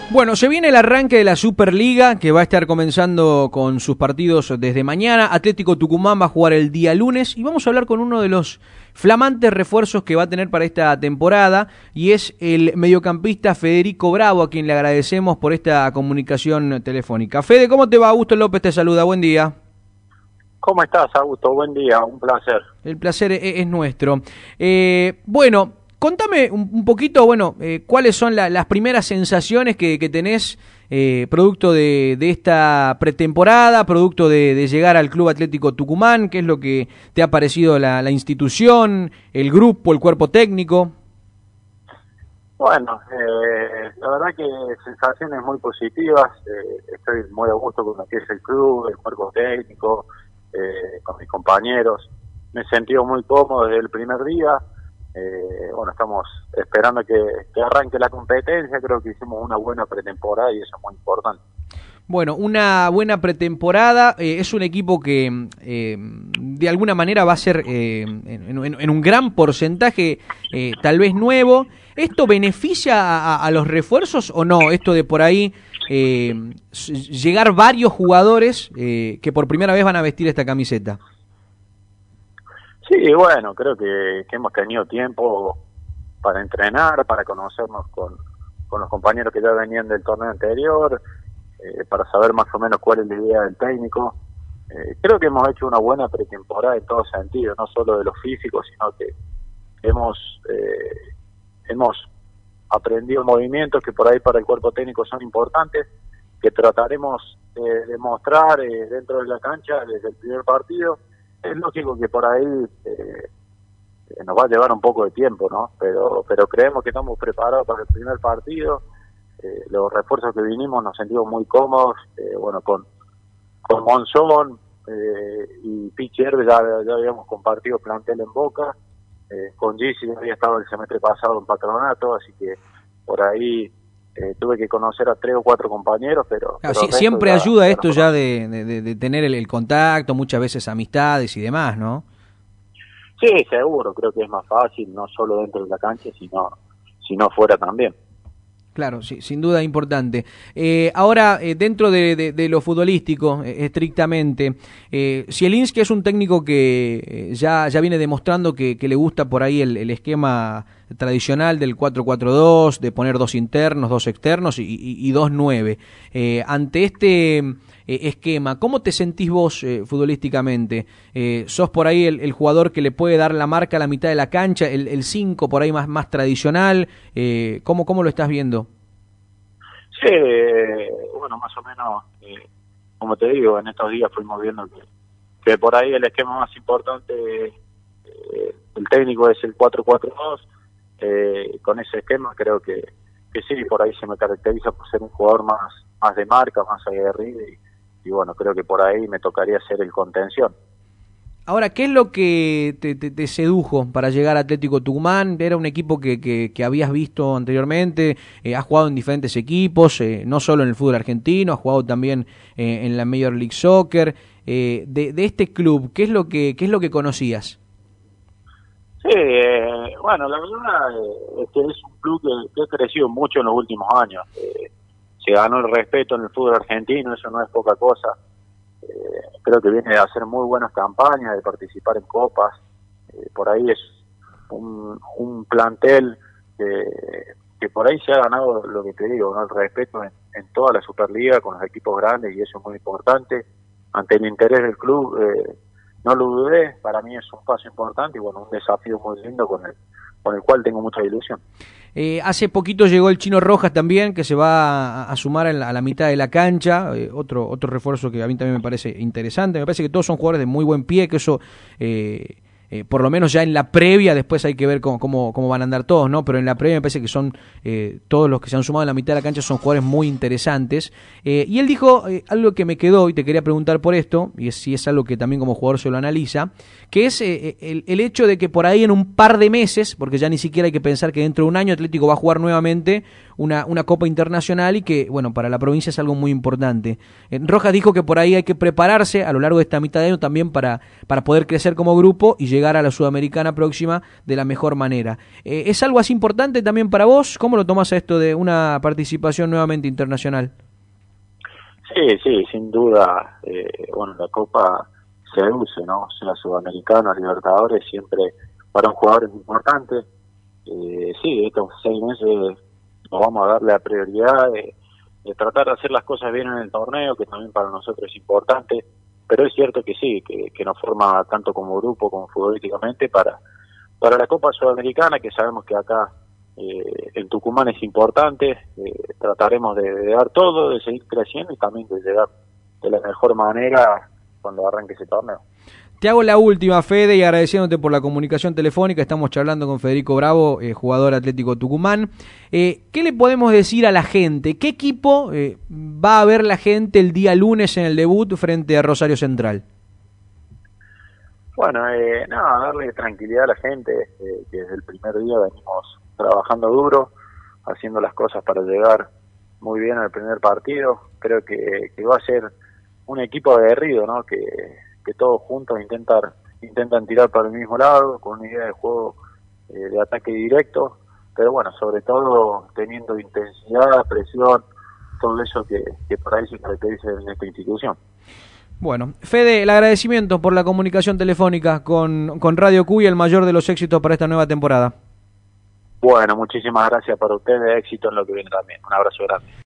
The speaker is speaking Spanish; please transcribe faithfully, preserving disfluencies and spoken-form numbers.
Bueno, se viene el arranque de la Superliga, que va a estar comenzando con sus partidos desde mañana. Atlético Tucumán va a jugar el día lunes y vamos a hablar con uno de los flamantes refuerzos que va a tener para esta temporada, y es el mediocampista Federico Bravo, a quien le agradecemos por esta comunicación telefónica. Fede, ¿cómo te va? Augusto López te saluda, buen día. ¿Cómo estás, Augusto? Buen día, un placer. El placer es, es nuestro. Eh, bueno... Contame un, un poquito, bueno, eh, cuáles son la, las primeras sensaciones que, que tenés eh, producto de, de esta pretemporada, producto de, de llegar al Club Atlético Tucumán. ¿Qué es lo que te ha parecido la, la institución, el grupo, el cuerpo técnico? Bueno, eh, la verdad que sensaciones muy positivas. Eh, estoy muy a gusto con lo que es el club, el cuerpo técnico, eh, con mis compañeros. Me he sentido muy cómodo desde el primer día. Eh, bueno, estamos esperando que, que arranque la competencia. Creo que hicimos una buena pretemporada y eso es muy importante. Bueno, una buena pretemporada. Eh, es un equipo que eh, de alguna manera va a ser eh, en, en, en un gran porcentaje eh, tal vez nuevo. ¿Esto beneficia a, a los refuerzos o no? Esto de por ahí eh, llegar varios jugadores eh, que por primera vez van a vestir esta camiseta. Sí, bueno, creo que, que hemos tenido tiempo para entrenar, para conocernos con, con los compañeros que ya venían del torneo anterior, eh, para saber más o menos cuál es la idea del técnico. Eh, creo que hemos hecho una buena pretemporada en todo sentido, no solo de los físicos, sino que hemos eh, hemos aprendido movimientos que por ahí para el cuerpo técnico son importantes, que trataremos eh, de mostrar eh, dentro de la cancha desde el primer partido. Es lógico que por ahí eh, nos va a llevar un poco de tiempo, ¿no? Pero pero creemos que estamos preparados para el primer partido. Eh, los refuerzos que vinimos nos sentimos muy cómodos. Eh, bueno, con con Monzón eh, y Pichier ya, ya habíamos compartido plantel en Boca. Eh, con Gizzi había estado el semestre pasado en Patronato, así que por ahí eh, tuve que conocer a tres o cuatro compañeros, pero... Claro, pero sí, siempre ya, ayuda ya esto ya de, de, de tener el, el contacto, muchas veces amistades y demás, ¿no? Sí, seguro, creo que es más fácil, no solo dentro de la cancha, sino, sino fuera también. Claro, sí, sin duda importante. Eh, ahora, eh, dentro de, de, de lo futbolístico, eh, estrictamente, eh, Zielinski es un técnico que eh, ya, ya viene demostrando que, que le gusta por ahí el, el esquema tradicional del cuatro cuatro dos, de poner dos internos, dos externos y, y, y dos nueve. Eh, ante este eh, esquema, ¿cómo te sentís vos eh, futbolísticamente? Eh, ¿Sos por ahí el, el jugador que le puede dar la marca a la mitad de la cancha, el, el cinco por ahí más, más tradicional? Eh, ¿cómo, ¿Cómo lo estás viendo? Sí, eh, bueno, más o menos, eh, como te digo, en estos días fuimos viendo que, que por ahí el esquema más importante eh, el técnico es el cuatro cuatro dos. Eh, con ese esquema creo que, que sí, por ahí se me caracteriza por ser un jugador más, más de marca, más aguerrido y, y bueno, creo que por ahí me tocaría ser el contención. Ahora, ¿qué es lo que te, te, te sedujo para llegar a Atlético Tucumán? Era un equipo que, que, que habías visto anteriormente, eh, has jugado en diferentes equipos, eh, no solo en el fútbol argentino, has jugado también eh, en la Major League Soccer. Eh, de, de este club, ¿qué es lo que, qué es lo que conocías? Sí, eh, bueno, la verdad eh, es que es un club que, que ha crecido mucho en los últimos años. Eh, se ganó el respeto en el fútbol argentino, eso no es poca cosa. Eh, creo que viene de hacer muy buenas campañas, de participar en copas. Eh, por ahí es un, un plantel que, que por ahí se ha ganado, lo que te digo, ¿no? El respeto en, en toda la Superliga con los equipos grandes, y eso es muy importante. Ante el interés del club, eh, no lo dudé, para mí es un paso importante y bueno, un desafío muy lindo con el, con el cual tengo mucha ilusión. Eh, hace poquito llegó el Chino Rojas también, que se va a, a sumar a la, a la mitad de la cancha, eh, otro otro refuerzo que a mí también me parece interesante. Me parece que todos son jugadores de muy buen pie, que eso eh, eh, por lo menos ya en la previa, después hay que ver cómo, cómo, cómo van a andar todos, ¿no? Pero en la previa me parece que son eh, todos los que se han sumado en la mitad de la cancha son jugadores muy interesantes. Eh, y él dijo eh, algo que me quedó y te quería preguntar por esto, y es, si es algo que también como jugador se lo analiza, que es eh, el, el hecho de que por ahí en un par de meses, porque ya ni siquiera hay que pensar que dentro de un año Atlético va a jugar nuevamente una, una Copa Internacional y que, bueno, para la provincia es algo muy importante. Rojas dijo que por ahí hay que prepararse a lo largo de esta mitad de año también para, para poder crecer como grupo y llegar llegar a la Sudamericana próxima de la mejor manera. Eh, ¿Es algo así importante también para vos? ¿Cómo lo tomás a esto de una participación nuevamente internacional? Sí, sí, sin duda. Eh, bueno, la Copa se reduce, ¿no? Sea Sudamericana, Libertadores, siempre para un jugador es importante. Eh, sí, estos seis meses nos vamos a darle la prioridad de, de tratar de hacer las cosas bien en el torneo, que también para nosotros es importante, pero es cierto que sí, que, que nos forma tanto como grupo como futbolísticamente para, para la Copa Sudamericana, que sabemos que acá eh, en Tucumán es importante. Eh, trataremos de, de dar todo, de seguir creciendo y también de llegar de la mejor manera cuando arranque ese torneo. Te hago la última, Fede, y agradeciéndote por la comunicación telefónica. Estamos charlando con Federico Bravo, eh, jugador Atlético Tucumán. Eh, ¿Qué le podemos decir a la gente? ¿Qué equipo eh, va a ver la gente el día lunes en el debut frente a Rosario Central? Bueno, eh, nada, darle tranquilidad a la gente, eh, que desde el primer día venimos trabajando duro, haciendo las cosas para llegar muy bien al primer partido. Creo que, que va a ser un equipo aguerrido, ¿no? Que que todos juntos intentar, intentan tirar para el mismo lado, con una idea de juego eh, de ataque directo, pero bueno, sobre todo teniendo intensidad, presión, todo eso que, que por ahí se caracteriza en esta institución. Bueno, Fede, el agradecimiento por la comunicación telefónica con, con Radio Q y el mayor de los éxitos para esta nueva temporada. Bueno, muchísimas gracias para ustedes, éxito en lo que viene también. Un abrazo grande.